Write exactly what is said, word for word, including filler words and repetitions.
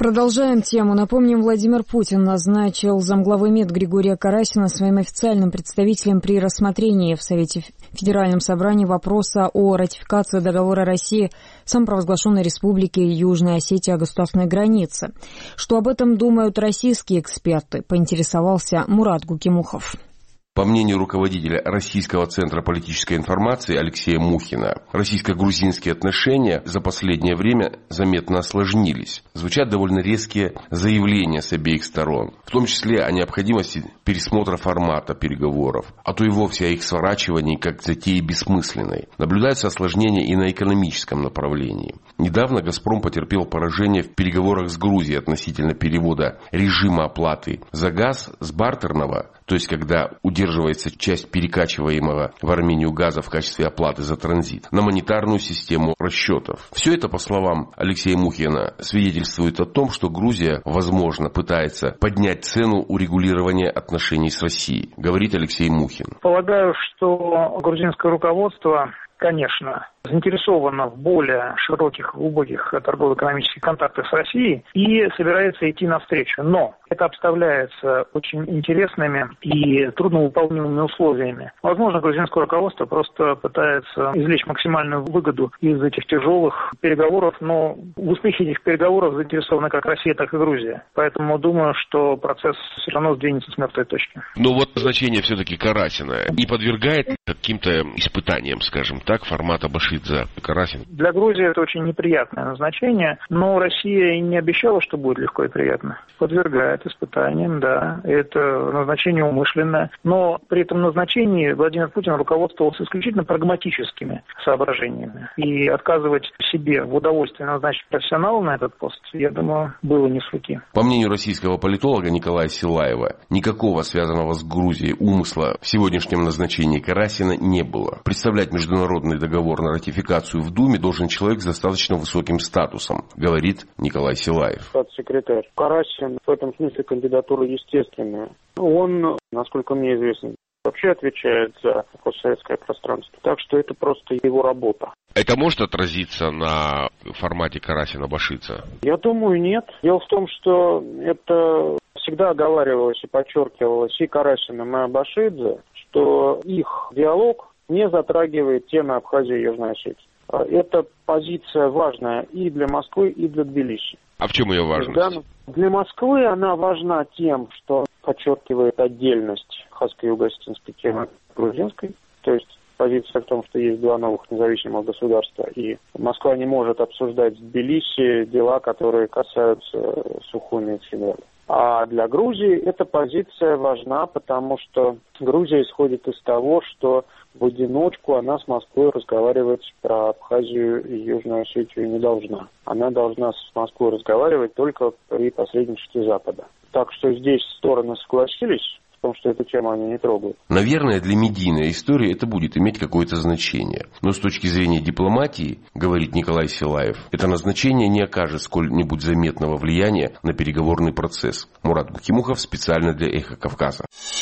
Продолжаем тему. Напомним, Владимир Путин назначил замглавы МИД Григория Карасина своим официальным представителем при рассмотрении в Совете Федеральном собрании вопроса о ратификации договора России с самопровозглашенной республикой Южная Осетия о государственной границе. Что об этом думают российские эксперты, поинтересовался Мурат Гукимухов. По мнению руководителя Российского центра политической информации Алексея Мухина, российско-грузинские отношения за последнее время заметно осложнились. Звучат довольно резкие заявления с обеих сторон, в том числе о необходимости пересмотра формата переговоров, а то и вовсе о их сворачивании как затеи бессмысленной. Наблюдаются осложнения и на экономическом направлении. Недавно «Газпром» потерпел поражение в переговорах с Грузией относительно перевода режима оплаты за газ с бартерного, то есть когда удерживается часть перекачиваемого в Армению газа в качестве оплаты за транзит, на монетарную систему расчетов. Все это, по словам Алексея Мухина, свидетельствует о том, что Грузия, возможно, пытается поднять цену урегулирования отношений с Россией, говорит Алексей Мухин. Полагаю, что грузинское руководство, конечно, заинтересована в более широких, глубоких торгово-экономических контактах с Россией и собирается идти навстречу. Но это обставляется очень интересными и трудновыполнимыми условиями. Возможно, грузинское руководство просто пытается извлечь максимальную выгоду из этих тяжелых переговоров, но в успехе этих переговоров заинтересованы как Россия, так и Грузия. Поэтому думаю, что процесс все равно сдвинется с мертвой точки. Но вот назначение все-таки Карасина не подвергает каким-то испытаниям, скажем так, формата Башидзе-Карасин? Для Грузии это очень неприятное назначение, но Россия и не обещала, что будет легко и приятно. Подвергает испытаниям, да. Это назначение умышленное. Но при этом назначении Владимир Путин руководствовался исключительно прагматическими соображениями. И отказывать себе в удовольствии назначить профессионала на этот пост, я думаю, было не с руки. По мнению российского политолога Николая Силаева, никакого связанного с Грузией умысла в сегодняшнем назначении Карасина не было. Представлять международный договор на ратификацию в Думе должен человек с достаточно высоким статусом, говорит Николай Силаев. Секретарь Карасин в этом смысле кандидатура естественная. Он, насколько мне известно, вообще отвечает за постсоветское пространство. Так что это просто его работа. Это может отразиться на формате Карасина-Башидзе? Я думаю, нет. Дело в том, что это всегда оговаривалось и подчеркивалось и Карасиным, и Башидзе, что их диалог не затрагивает темы Абхазии и Южной Осетии. Это позиция важная и для Москвы, и для Тбилиси. А в чем ее важность? Да, для Москвы она важна тем, что подчеркивает отдельность абхазско-юго-осетинской темы грузинской. То есть позиция в том, что есть два новых независимых государства, и Москва не может обсуждать с Тбилиси дела, которые касаются Сухуми и Цхинвали. А для Грузии эта позиция важна, потому что Грузия исходит из того, что в одиночку она с Москвой разговаривать про Абхазию и Южную Осетию не должна. Она должна с Москвой разговаривать только при посредничестве Запада. Так что здесь стороны согласились, потому что эту тему они не трогают. Наверное, для медийной истории это будет иметь какое-то значение. Но с точки зрения дипломатии, говорит Николай Силаев, это назначение не окажет сколь-нибудь заметного влияния на переговорный процесс. Мурат Гукимухов специально для «Эхо Кавказа».